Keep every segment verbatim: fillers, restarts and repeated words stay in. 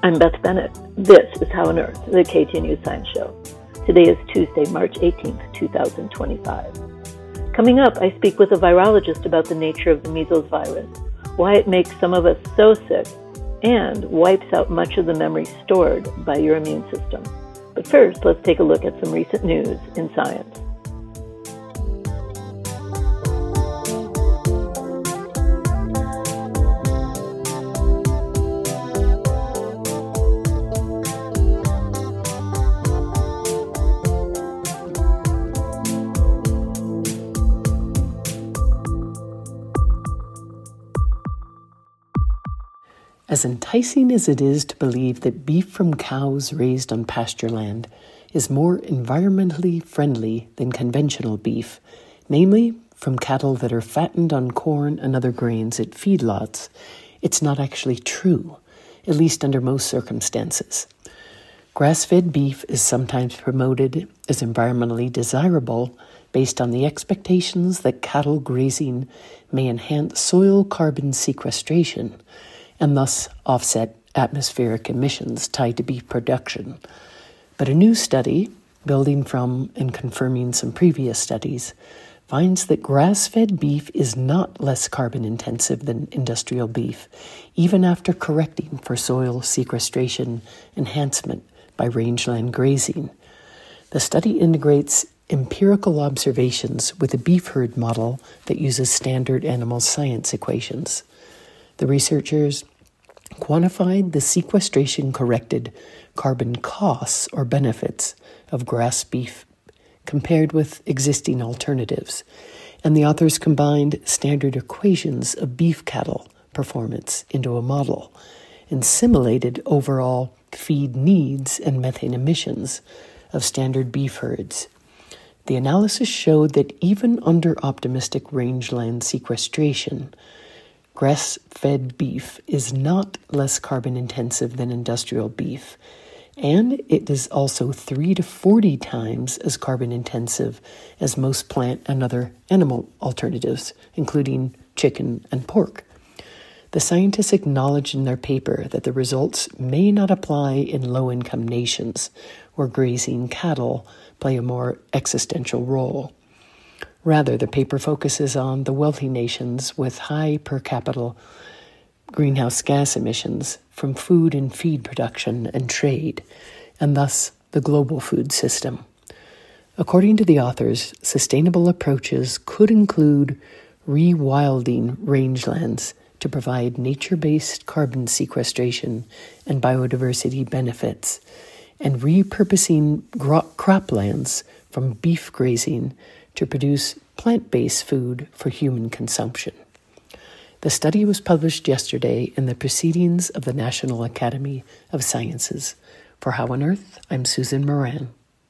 I'm Beth Bennett. This is How on Earth, the K T N U Science Show. Today is Tuesday, March eighteenth, twenty twenty-five. Coming up, I speak with a virologist about the nature of the measles virus, why it makes some of us so sick, and wipes out much of the memory stored by your immune system. But first, let's take a look at some recent news in science. As enticing as it is to believe that beef from cows raised on pasture land is more environmentally friendly than conventional beef, namely from cattle that are fattened on corn and other grains at feedlots, it's not actually true, at least under most circumstances. Grass-fed beef is sometimes promoted as environmentally desirable based on the expectations that cattle grazing may enhance soil carbon sequestration and thus offset atmospheric emissions tied to beef production. But a new study, building from and confirming some previous studies, finds that grass-fed beef is not less carbon-intensive than industrial beef, even after correcting for soil sequestration enhancement by rangeland grazing. The study integrates empirical observations with a beef herd model that uses standard animal science equations. The researchers quantified the sequestration-corrected carbon costs or benefits of grass beef compared with existing alternatives, and the authors combined standard equations of beef cattle performance into a model and simulated overall feed needs and methane emissions of standard beef herds. The analysis showed that even under optimistic rangeland sequestration, grass-fed beef is not less carbon-intensive than industrial beef, and it is also three to forty times as carbon-intensive as most plant and other animal alternatives, including chicken and pork. The scientists acknowledged in their paper that the results may not apply in low-income nations, where grazing cattle play a more existential role. Rather, the paper focuses on the wealthy nations with high per capita greenhouse gas emissions from food and feed production and trade, and thus the global food system. According to the authors, sustainable approaches could include rewilding rangelands to provide nature-based carbon sequestration and biodiversity benefits, and repurposing gro- croplands from beef grazing to produce plant-based food for human consumption. The study was published yesterday in the Proceedings of the National Academy of Sciences. For How on Earth, I'm Susan Moran.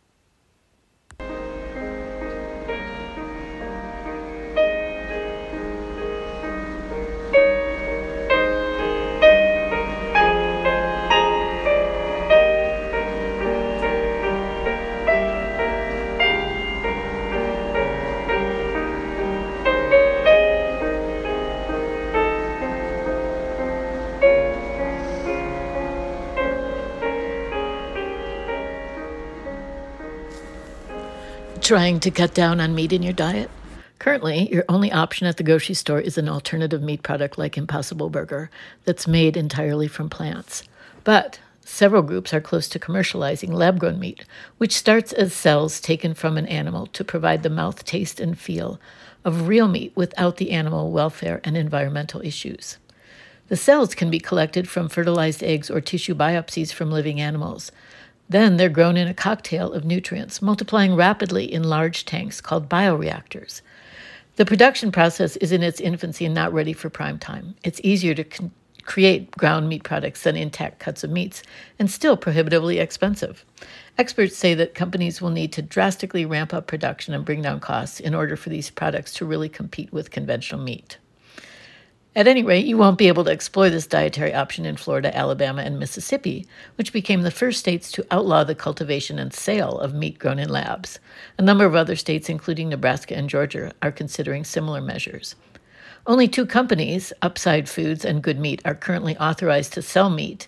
Trying to cut down on meat in your diet? Currently, your only option at the grocery store is an alternative meat product like Impossible Burger that's made entirely from plants. But several groups are close to commercializing lab-grown meat, which starts as cells taken from an animal to provide the mouth taste and feel of real meat without the animal welfare and environmental issues. The cells can be collected from fertilized eggs or tissue biopsies from living animals. Then they're grown in a cocktail of nutrients, multiplying rapidly in large tanks called bioreactors. The production process is in its infancy and not ready for prime time. It's easier to con- create ground meat products than intact cuts of meats, and still prohibitively expensive. Experts say that companies will need to drastically ramp up production and bring down costs in order for these products to really compete with conventional meat. At any rate, you won't be able to explore this dietary option in Florida, Alabama, and Mississippi, which became the first states to outlaw the cultivation and sale of meat grown in labs. A number of other states, including Nebraska and Georgia, are considering similar measures. Only two companies, Upside Foods and Good Meat, are currently authorized to sell meat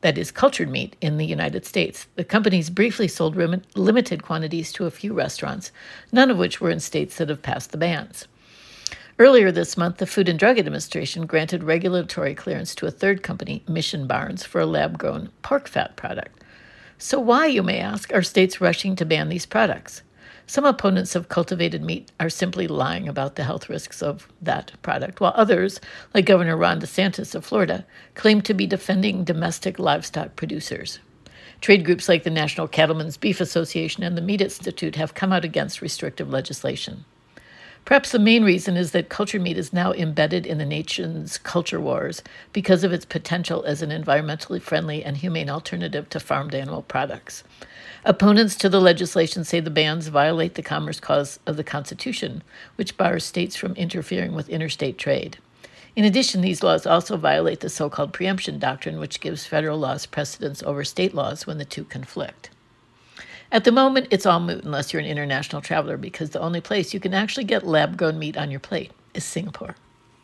that is, cultured meat, in the United States. The companies briefly sold rim- limited quantities to a few restaurants, none of which were in states that have passed the bans. Earlier this month, the Food and Drug Administration granted regulatory clearance to a third company, Mission Barns, for a lab-grown pork fat product. So why, you may ask, are states rushing to ban these products? Some opponents of cultivated meat are simply lying about the health risks of that product, while others, like Governor Ron DeSantis of Florida, claim to be defending domestic livestock producers. Trade groups like the National Cattlemen's Beef Association and the Meat Institute have come out against restrictive legislation. Perhaps the main reason is that cultured meat is now embedded in the nation's culture wars because of its potential as an environmentally friendly and humane alternative to farmed animal products. Opponents to the legislation say the bans violate the Commerce Clause of the Constitution, which bars states from interfering with interstate trade. In addition, these laws also violate the so-called preemption doctrine, which gives federal laws precedence over state laws when the two conflict. At the moment, it's all moot unless you're an international traveler, because the only place you can actually get lab-grown meat on your plate is Singapore.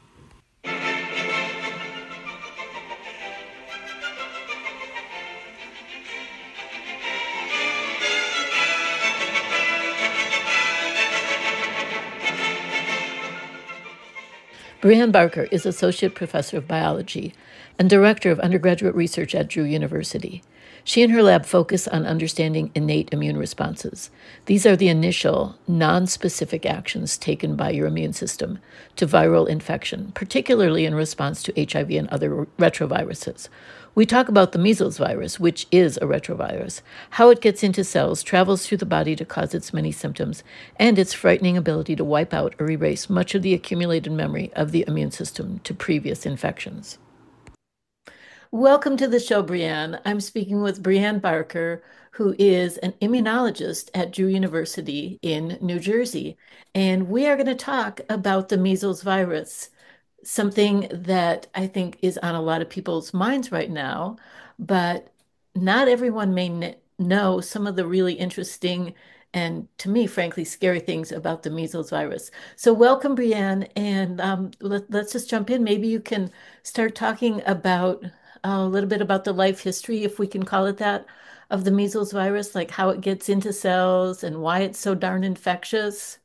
Breanne Barker is Associate Professor of Biology and Director of Undergraduate Research at Drew University. She and her lab focus on understanding innate immune responses. These are the initial, non-specific actions taken by your immune system to viral infection, particularly in response to H I V and other retroviruses. We talk about the measles virus, which is a retrovirus, how it gets into cells, travels through the body to cause its many symptoms, and its frightening ability to wipe out or erase much of the accumulated memory of the immune system to previous infections. Welcome to the show, Breanne. I'm speaking with Breanne Barker, who is an immunologist at Drew University in New Jersey. And we are going to talk about the measles virus, something that I think is on a lot of people's minds right now, but not everyone may know some of the really interesting and, to me, frankly, scary things about the measles virus. So welcome, Breanne, and um, let, let's just jump in. Maybe you can start talking about uh, a little bit about the life history, if we can call it that, of the measles virus, like how it gets into cells and why it's so darn infectious.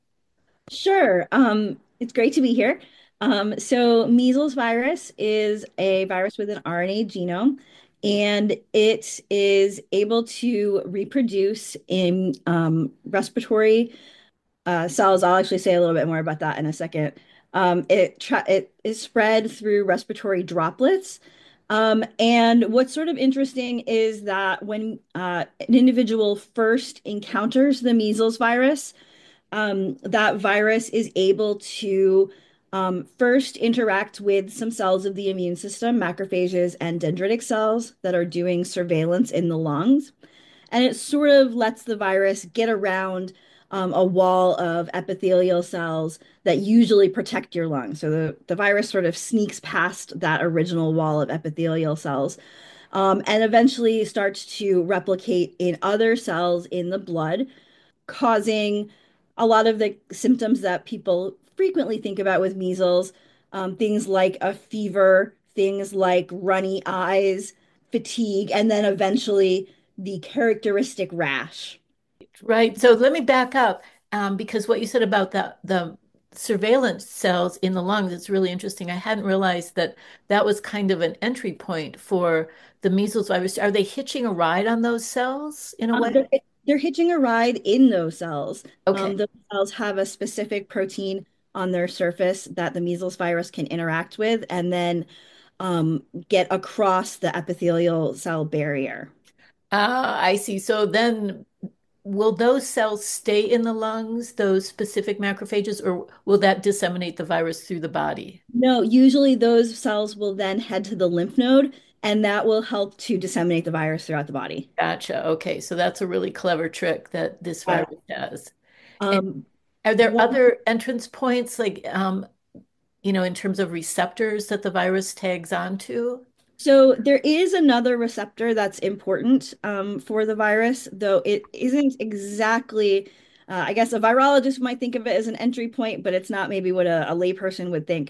Sure. Um, it's great to be here. Um, so measles virus is a virus with an R N A genome, and it is able to reproduce in um, respiratory uh, cells. I'll actually say a little bit more about that in a second. Um, it tra it is spread through respiratory droplets. Um, and what's sort of interesting is that when uh, an individual first encounters the measles virus, um, that virus is able to um, first interact with some cells of the immune system, macrophages and dendritic cells that are doing surveillance in the lungs. And it sort of lets the virus get around um, a wall of epithelial cells that usually protect your lungs. So the, the virus sort of sneaks past that original wall of epithelial cells, um, and eventually starts to replicate in other cells in the blood, causing a lot of the symptoms that people frequently think about with measles, um, things like a fever, things like runny eyes, fatigue, and then eventually the characteristic rash. Right. So let me back up, um, because what you said about the the surveillance cells in the lungs is really interesting. I hadn't realized that that was kind of an entry point for the measles virus. Are they hitching a ride on those cells in a Um, way? they're, they're hitching a ride in those cells. Okay. Um, those cells have a specific protein on their surface that the measles virus can interact with and then um, get across the epithelial cell barrier. Ah, I see. So then will those cells stay in the lungs, those specific macrophages, or will that disseminate the virus through the body? No, usually those cells will then head to the lymph node, and that will help to disseminate the virus throughout the body. Gotcha. Okay. So that's a really clever trick that this Uh, virus has. And um, are there one, other entrance points, like, um, you know, in terms of receptors that the virus tags onto? so there is another receptor that's important um, for the virus, though it isn't exactly, uh, I guess a virologist might think of it as an entry point, but it's not maybe what a, a layperson would think.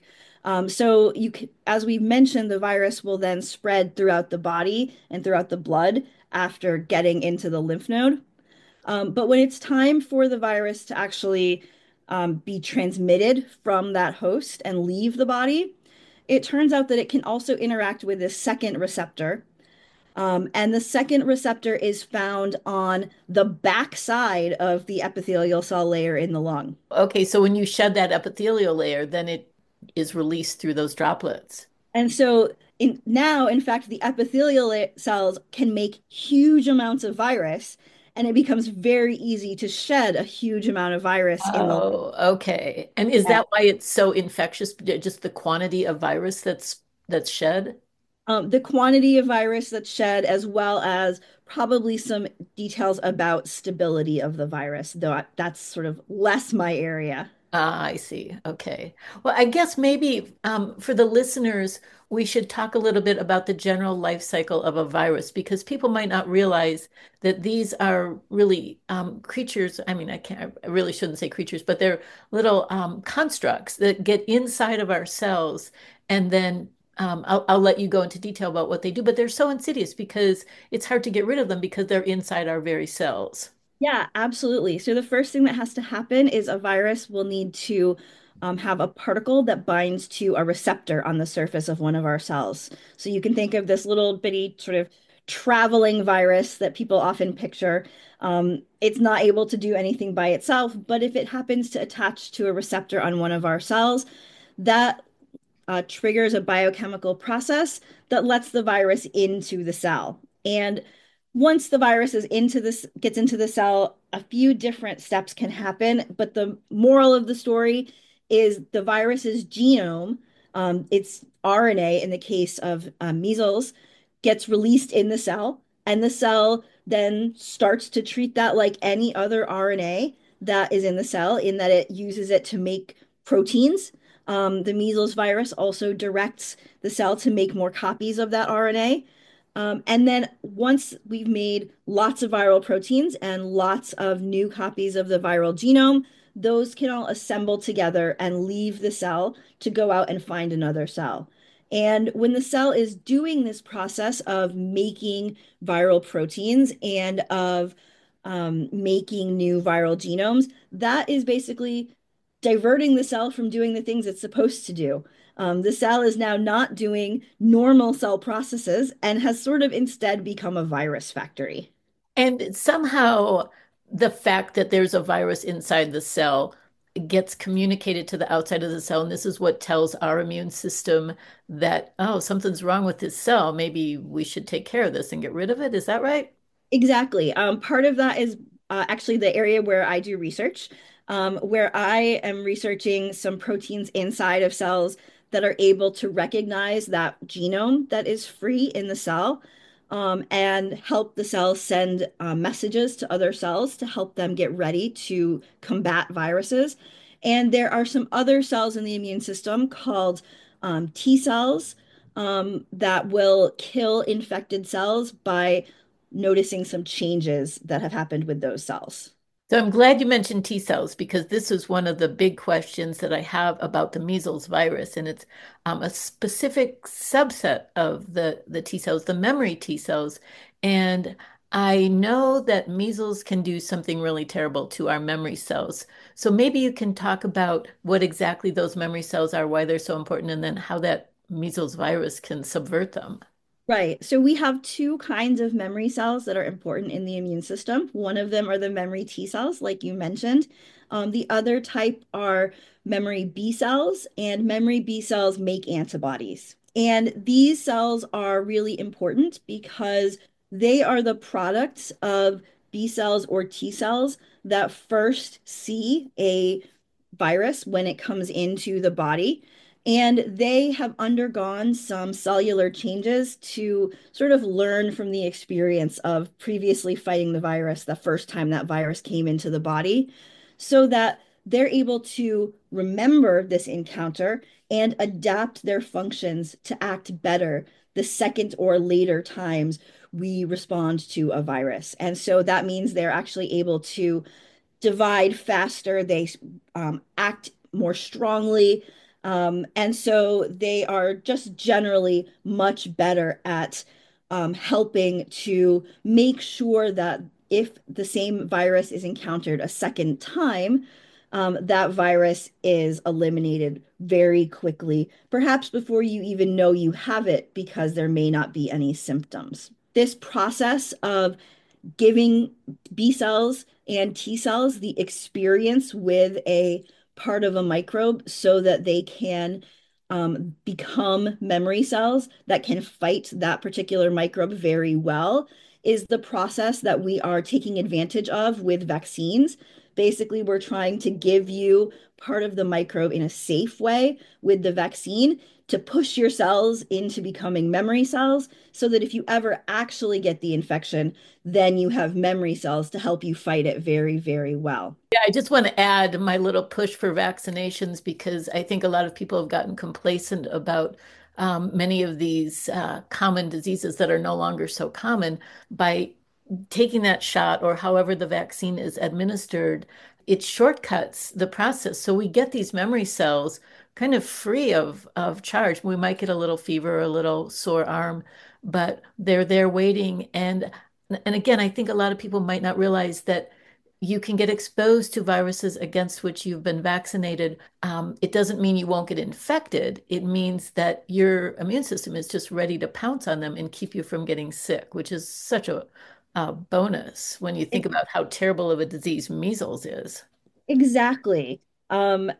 Um, so you, c- as we mentioned, the virus will then spread throughout the body and throughout the blood after getting into the lymph node. Um, but when it's time for the virus to actually um, be transmitted from that host and leave the body, it turns out that it can also interact with this second receptor. Um, and the second receptor is found on the back side of the epithelial cell layer in the lung. Okay, so when you shed that epithelial layer, then it is released through those droplets. And so in, now, in fact, the epithelial la- cells can make huge amounts of virus, and it becomes very easy to shed a huge amount of virus in the Oh, okay. And is lung. that why it's so infectious? Just the quantity of virus that's that's shed? Um, the quantity of virus that's shed, as well as probably some details about stability of the virus, though that's sort of less my area. Ah, I see. Okay. Well, I guess maybe um, for the listeners, we should talk a little bit about the general life cycle of a virus because people might not realize that these are really um, creatures. I mean, I can't, I really shouldn't say creatures, but they're little um, constructs that get inside of our cells. And then um, I'll, I'll let you go into detail about what they do, but they're so insidious because it's hard to get rid of them because they're inside our very cells. Yeah, absolutely. So the first thing that has to happen is a virus will need to um, have a particle that binds to a receptor on the surface of one of our cells. So you can think of this little bitty sort of traveling virus that people often picture. Um, it's not able to do anything by itself, but if it happens to attach to a receptor on one of our cells, that uh, triggers a biochemical process that lets the virus into the cell. And once the virus is into this, gets into the cell, a few different steps can happen. But the moral of the story is the virus's genome, um, its R N A in the case of uh, measles, gets released in the cell, and the cell then starts to treat that like any other R N A that is in the cell, in that it uses it to make proteins. Um, the measles virus also directs the cell to make more copies of that R N A. Um, and then once we've made lots of viral proteins and lots of new copies of the viral genome, those can all assemble together and leave the cell to go out and find another cell. And when the cell is doing this process of making viral proteins and of um, making new viral genomes, that is basically diverting the cell from doing the things it's supposed to do. Um, the cell is now not doing normal cell processes and has sort of instead become a virus factory. And somehow the fact that there's a virus inside the cell gets communicated to the outside of the cell. And this is what tells our immune system that, oh, something's wrong with this cell. Maybe we should take care of this and get rid of it. Is that right? Exactly. Um, part of that is uh, actually the area where I do research, um, where I am researching some proteins inside of cells that are able to recognize that genome that is free in the cell, um, and help the cell send uh, messages to other cells to help them get ready to combat viruses. And there are some other cells in the immune system called um, T cells, um, that will kill infected cells by noticing some changes that have happened with those cells. So I'm glad you mentioned T cells because this is one of the big questions that I have about the measles virus, and it's um, a specific subset of the the T cells, the memory T cells. And I know that measles can do something really terrible to our memory cells. So maybe you can talk about what exactly those memory cells are, why they're so important, and then how that measles virus can subvert them. Right. So we have two kinds of memory cells that are important in the immune system. One of them are the memory T cells, like you mentioned. Um, the other type are memory B cells, and memory B cells make antibodies. And these cells are really important because they are the products of B cells or T cells that first see a virus when it comes into the body. And they have undergone some cellular changes to sort of learn from the experience of previously fighting the virus the first time that virus came into the body, so that they're able to remember this encounter and adapt their functions to act better the second or later times we respond to a virus. And so that means they're actually able to divide faster, they um, act more strongly, Um, and so they are just generally much better at um, helping to make sure that if the same virus is encountered a second time, um, that virus is eliminated very quickly, perhaps before you even know you have it, because there may not be any symptoms. This process of giving B cells and T cells the experience with a part of a microbe so that they can um, become memory cells that can fight that particular microbe very well is the process that we are taking advantage of with vaccines. Basically, we're trying to give you part of the microbe in a safe way with the vaccine to push your cells into becoming memory cells so that if you ever actually get the infection, then you have memory cells to help you fight it very, very well. Yeah, I just want to add my little push for vaccinations because I think a lot of people have gotten complacent about um, many of these uh, common diseases that are no longer so common by taking that shot or however the vaccine is administered. It shortcuts the process. So we get these memory cells kind of free of, of charge. We might get a little fever or a little sore arm, but they're there waiting. And and again, I think a lot of people might not realize that you can get exposed to viruses against which you've been vaccinated. Um, it doesn't mean you won't get infected. It means that your immune system is just ready to pounce on them and keep you from getting sick, which is such a, a bonus when you think about how terrible of a disease measles is. Exactly. Um,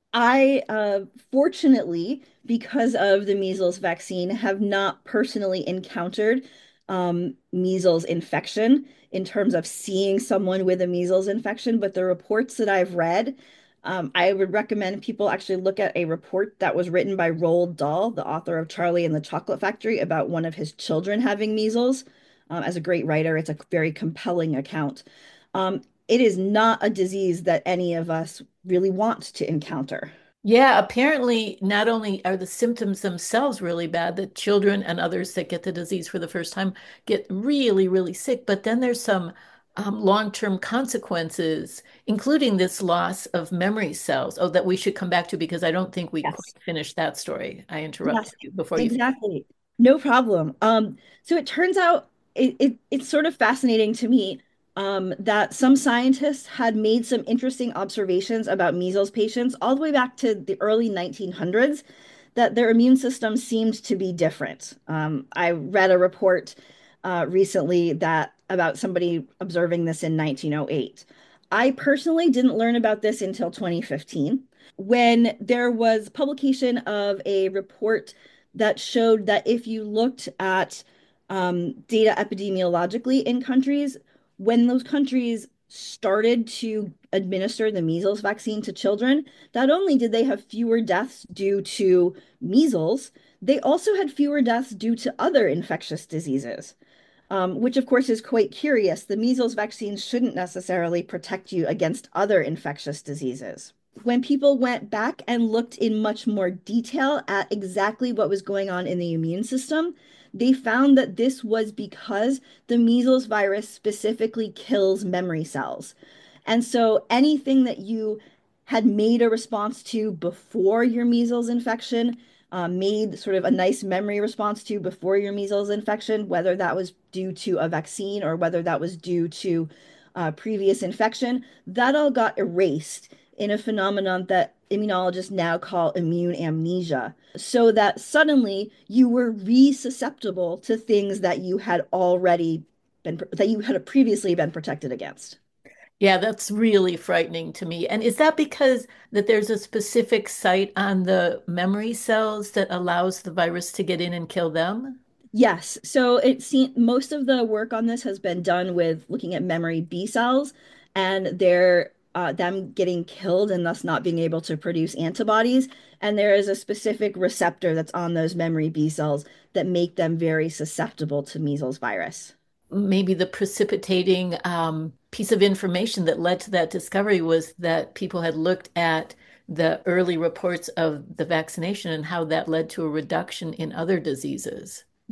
I, uh, fortunately, because of the measles vaccine, have not personally encountered um, measles infection in terms of seeing someone with a measles infection. But the reports that I've read, um, I would recommend people actually look at a report that was written by Roald Dahl, the author of Charlie and the Chocolate Factory, about one of his children having measles. Um, as a great writer, it's a very compelling account. Um, it is not a disease that any of us really want to encounter. Yeah, apparently, not only are the symptoms themselves really bad, that children and others that get the disease for the first time get really, really sick, but then there's some um, long-term consequences, including this loss of memory cells. Oh, that we should come back to because I don't think we Yes. quite finished that story. I Yes, interrupted you before you. exactly. No problem. Um, so it turns out it, it it's sort of fascinating to me um, that some scientists had made some interesting observations about measles patients all the way back to the early nineteen hundreds, that their immune system seemed to be different. Um, I read a report uh, recently that about somebody observing this in nineteen oh eight. I personally didn't learn about this until twenty fifteen when there was publication of a report that showed that if you looked at um, data epidemiologically in countries, when those countries started to administer the measles vaccine to children, not only did they have fewer deaths due to measles, they also had fewer deaths due to other infectious diseases. Um, which of course is quite curious. The measles vaccine shouldn't necessarily protect you against other infectious diseases. When people went back and looked in much more detail at exactly what was going on in the immune system, they found that this was because the measles virus specifically kills memory cells. And so anything that you had made a response to before your measles infection, uh, made sort of a nice memory response to before your measles infection, whether that was due to a vaccine or whether that was due to uh, previous infection, that all got erased in a phenomenon that immunologists now call immune amnesia, so that suddenly you were re-susceptible to things that you had already been, that you had previously been protected against. Yeah, that's really frightening to me. And is that because that there's a specific site on the memory cells that allows the virus to get in and kill them? Yes. So it seems most of the work on this has been done with looking at memory B cells and their uh, them getting killed and thus not being able to produce antibodies. And there is a specific receptor that's on those memory B cells that make them very susceptible to measles virus. Maybe the precipitating um, piece of information that led to that discovery was that people had looked at the early reports of the vaccination and how that led to a reduction in other diseases.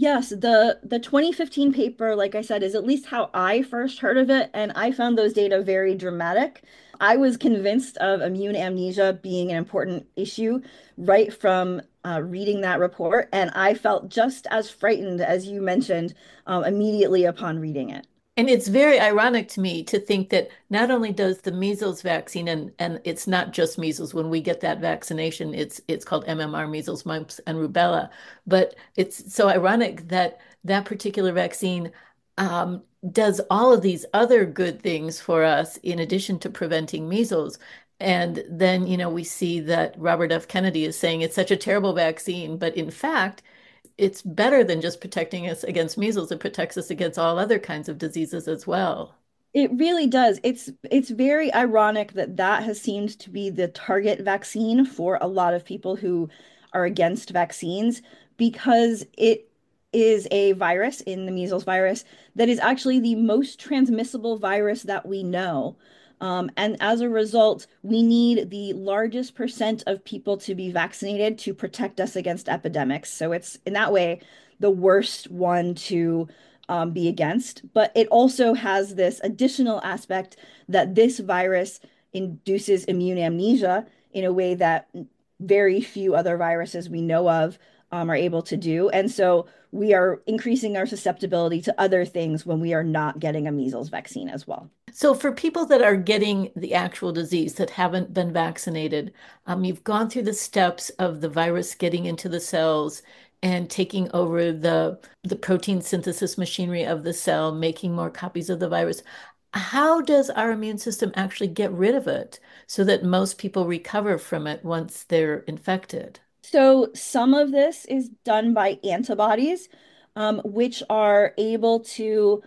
Yes, the the twenty fifteen paper, like I said, is at least how I first heard of it, and I found those data very dramatic. I was convinced of immune amnesia being an important issue right from uh, reading that report, and I felt just as frightened as you mentioned um, immediately upon reading it. And it's very ironic to me to think that not only does the measles vaccine, and, and it's not just measles, when we get that vaccination, it's it's called M M R, measles, mumps, and rubella. But it's so ironic that that particular vaccine um, does all of these other good things for us in addition to preventing measles. And then, you know, we see that Robert F. Kennedy is saying it's such a terrible vaccine, but in fact, it's better than just protecting us against measles. It protects us against all other kinds of diseases as well. It really does. It's it's very ironic that that has seemed to be the target vaccine for a lot of people who are against vaccines because it is a virus in the measles virus that is actually the most transmissible virus that we know. Um, and as a result, we need the largest percent of people to be vaccinated to protect us against epidemics. So it's in that way the worst one to um, be against. But it also has this additional aspect that this virus induces immune amnesia in a way that very few other viruses we know of um, are able to do. And so we are increasing our susceptibility to other things when we are not getting a measles vaccine as well. So, for people that are getting the actual disease that haven't been vaccinated, um, you've gone through the steps of the virus getting into the cells and taking over the the protein synthesis machinery of the cell, making more copies of the virus. How does our immune system actually get rid of it so that most people recover from it once they're infected? So some of this is done by antibodies, um, which are able to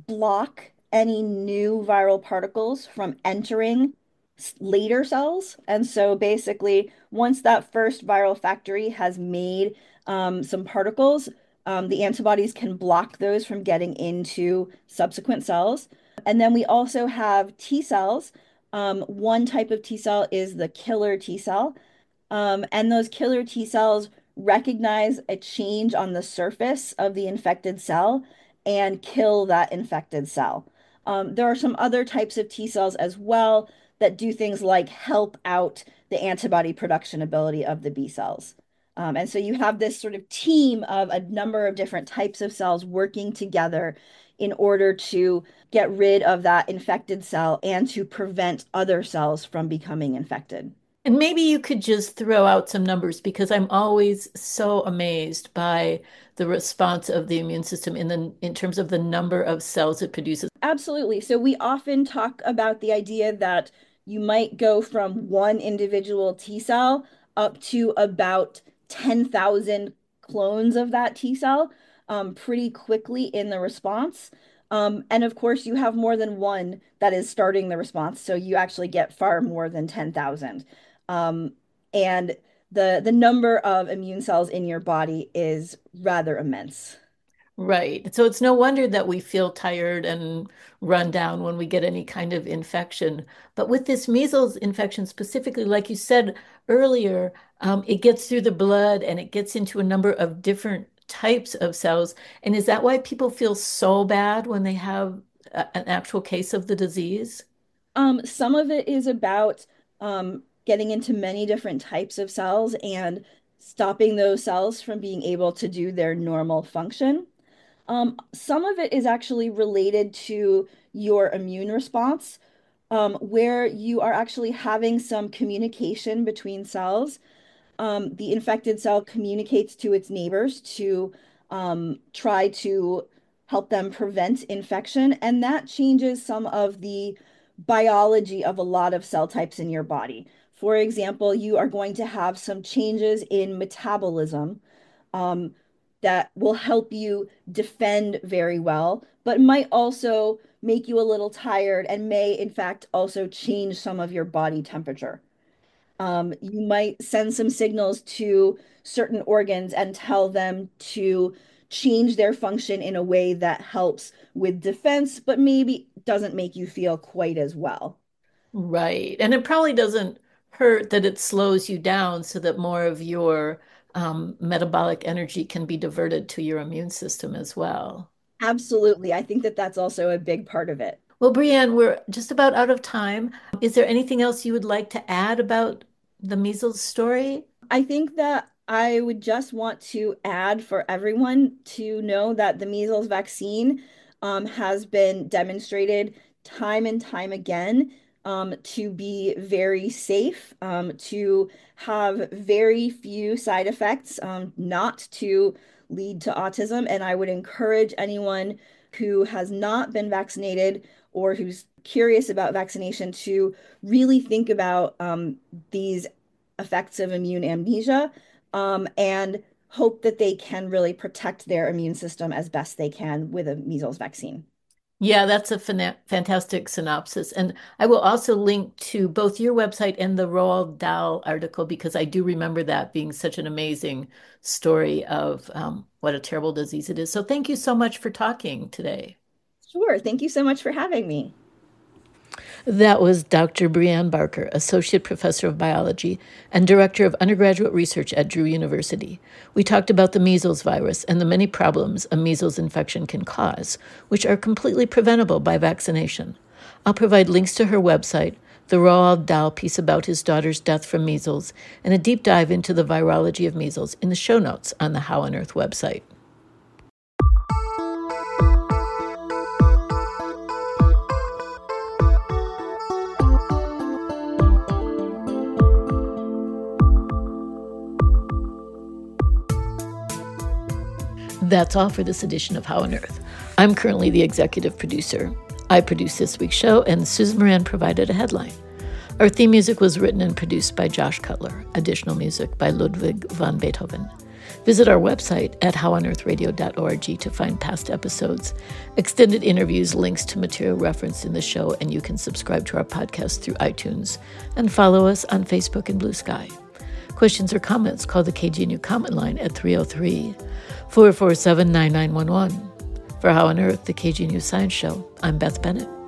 block any new viral particles from entering s- later cells. And so basically, once that first viral factory has made um, some particles, um, the antibodies can block those from getting into subsequent cells. And then we also have T cells. Um, one type of T cell is the killer T cell. Um, and those killer T cells recognize a change on the surface of the infected cell and kill that infected cell. Um, there are some other types of T cells as well that do things like help out the antibody production ability of the B cells. Um, and so you have this sort of team of a number of different types of cells working together in order to get rid of that infected cell and to prevent other cells from becoming infected. And maybe you could just throw out some numbers because I'm always so amazed by the response of the immune system in the in terms of the number of cells it produces. Absolutely. So we often talk about the idea that you might go from one individual T cell up to about ten thousand clones of that T cell um, pretty quickly in the response. Um, and of course, you have more than one that is starting the response. So you actually get far more than ten thousand. Um, and the, the number of immune cells in your body is rather immense. Right. So it's no wonder that we feel tired and run down when we get any kind of infection. But with this measles infection specifically, like you said earlier, um, it gets through the blood and it gets into a number of different types of cells. And is that why people feel so bad when they have a- an actual case of the disease? Um, some of it is about um, getting into many different types of cells and stopping those cells from being able to do their normal function. Um, some of it is actually related to your immune response, um, where you are actually having some communication between cells. Um, the infected cell communicates to its neighbors to um, try to help them prevent infection, and that changes some of the biology of a lot of cell types in your body. For example, you are going to have some changes in metabolism um, that will help you defend very well, but might also make you a little tired and may, in fact, also change some of your body temperature. Um, you might send some signals to certain organs and tell them to change their function in a way that helps with defense, but maybe doesn't make you feel quite as well. Right. And it probably doesn't hurt that it slows you down so that more of your um, metabolic energy can be diverted to your immune system as well. Absolutely. I think that that's also a big part of it. Well, Brianne, we're just about out of time. Is there anything else you would like to add about the measles story? I think that I would just want to add for everyone to know that the measles vaccine um, has been demonstrated time and time again um, to be very safe, um, to have very few side effects, um, not to lead to autism. And I would encourage anyone who has not been vaccinated or who's curious about vaccination to really think about um, these effects of immune amnesia um, and hope that they can really protect their immune system as best they can with a measles vaccine. Yeah, that's a fana- fantastic synopsis. And I will also link to both your website and the Roald Dahl article because I do remember that being such an amazing story of um, what a terrible disease it is. So thank you so much for talking today. Sure. Thank you so much for having me. That was Doctor Brianne Barker, Associate Professor of Biology and Director of Undergraduate Research at Drew University. We talked about the measles virus and the many problems a measles infection can cause, which are completely preventable by vaccination. I'll provide links to her website, the Roald Dahl piece about his daughter's death from measles, and a deep dive into the virology of measles in the show notes on the How on Earth website. That's all for this edition of How on Earth. I'm currently the executive producer. I produced this week's show, and Susan Moran provided a headline. Our theme music was written and produced by Josh Cutler. Additional music by Ludwig van Beethoven. Visit our website at how on earth radio dot org to find past episodes, extended interviews, links to material referenced in the show, and you can subscribe to our podcast through iTunes and follow us on Facebook and Blue Sky. Questions or comments, call the K G N U comment line at three oh three, four four seven, nine nine one one. For How on Earth, the K G N U Science Show, I'm Beth Bennett.